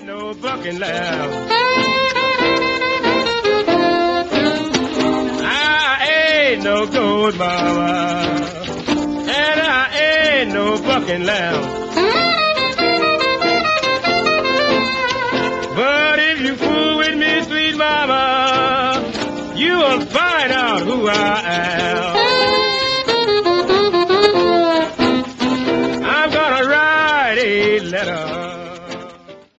ain't no bucking lamb. I ain't no gold mama, and I ain't no bucking lamb. But if you fool with me, sweet mama, you will find out who I am.